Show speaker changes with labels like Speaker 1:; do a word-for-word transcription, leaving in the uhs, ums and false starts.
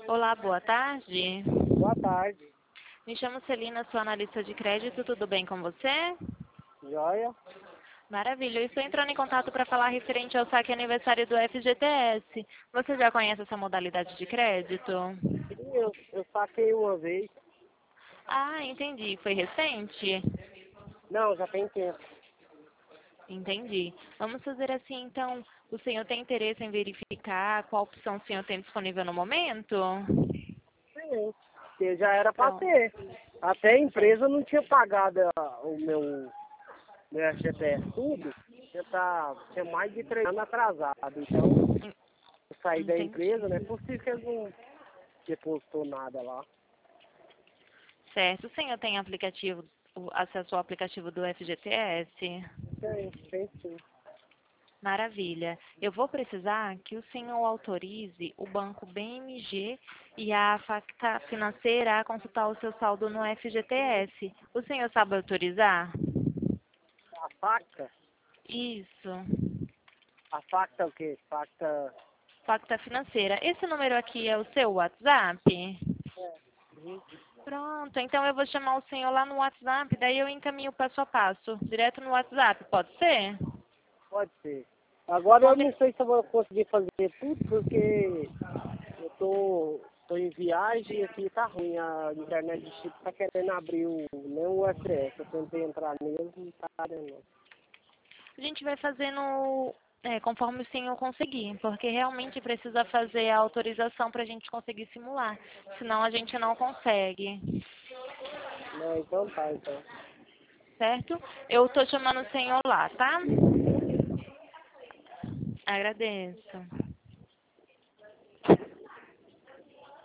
Speaker 1: Olá, boa tarde.
Speaker 2: Boa tarde.
Speaker 1: Me chamo Celina, sou analista de crédito, tudo bem com você?
Speaker 2: Joia?
Speaker 1: Maravilha, eu estou entrando em contato para falar referente ao saque aniversário do F G T S. Você já conhece essa modalidade de crédito?
Speaker 2: Sim, eu, eu saquei uma vez.
Speaker 1: Ah, entendi. Foi recente?
Speaker 2: Não, já tem tempo.
Speaker 1: Entendi. Vamos fazer assim, então. O senhor tem interesse em verificar qual opção o senhor tem disponível no momento?
Speaker 2: Sim, porque já era para
Speaker 1: Pronto.
Speaker 2: ter. Até a empresa não tinha pagado a- o meu, meu F G T S tudo. Já tá, tinha mais de três anos atrasado. Então,
Speaker 1: En-
Speaker 2: eu saí da
Speaker 1: Entendi.
Speaker 2: empresa, né? Por isso que eles não depositou nada lá.
Speaker 1: Certo. O senhor tem aplicativo, o- acesso ao aplicativo do F G T S?
Speaker 2: Tem, tem sim.
Speaker 1: Maravilha. Eu vou precisar que o senhor autorize o banco B M G e a Facta Financeira a consultar o seu saldo no F G T S. O senhor sabe autorizar?
Speaker 2: A facta?
Speaker 1: Isso.
Speaker 2: A facta é o quê? Facta...
Speaker 1: Facta Financeira. Esse número aqui é o seu WhatsApp?
Speaker 2: Uhum.
Speaker 1: Pronto, então eu vou chamar o senhor lá no WhatsApp, daí eu encaminho passo a passo, direto no WhatsApp, pode ser?
Speaker 2: Pode ser. Agora eu
Speaker 1: Combi-
Speaker 2: não sei se eu vou conseguir fazer tudo, porque eu tô, tô em viagem e aqui tá ruim. A internet de chip tá querendo abrir o, nem o U S S. Eu tentei entrar nele e não tá dando. Não.
Speaker 1: A gente vai fazendo é, conforme o senhor conseguir, porque realmente precisa fazer a autorização para a gente conseguir simular, senão a gente não consegue,
Speaker 2: Não, então tá, então.
Speaker 1: certo? Eu estou chamando o senhor lá, tá?
Speaker 2: Ok, tá.
Speaker 1: Agradeço.